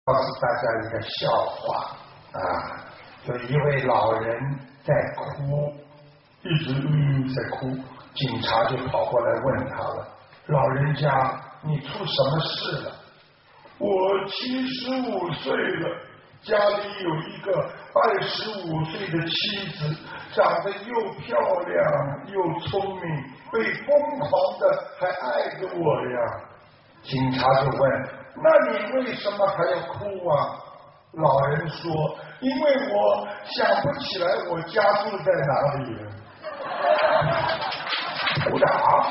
告诉大家一个笑话啊，有一位老人在哭，一直在哭，警察就跑过来问他了：老人家，你出什么事了？我75岁了，家里有一个25岁的妻子，长得又漂亮又聪明，被疯狂的还爱着我呀。警察就问：那你为什么还要哭啊？老人说：因为我想不起来我家住在哪里了。鼓掌。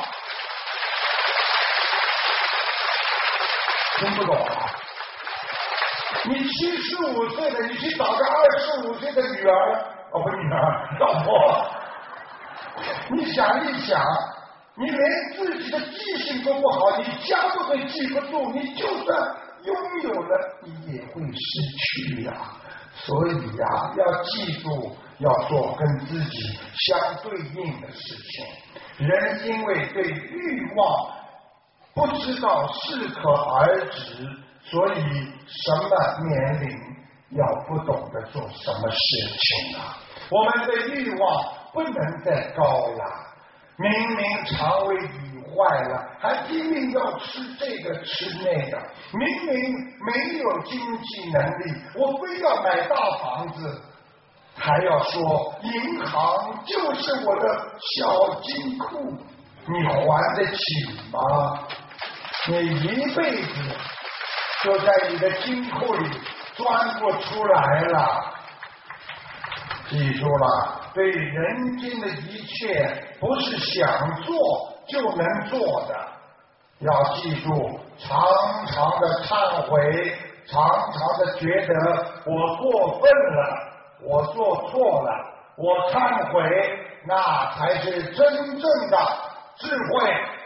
听不懂啊？你75岁了，你去找个25岁的女儿，哦不，女儿，老婆。你想一想，你连自己的记性都不好，你家都会记不住，你就算拥有了，你也会失去呀。所以呀，要记住，要做跟自己相对应的事情。人因为对欲望不知道适可而止，所以什么年龄要不懂得做什么事情啊。我们的欲望不能再高了，明明肠胃已坏了，还拼命要吃这个吃那个，明明没有经济能力，我非要买大房子，还要说银行就是我的小金库，你还得起吗？你一辈子就在你的金库里钻不出来了。记住了，对人间的一切不是想做就能做的，要记住，常常的忏悔，常常的觉得我过分了，我做错了，我忏悔，那才是真正的智慧。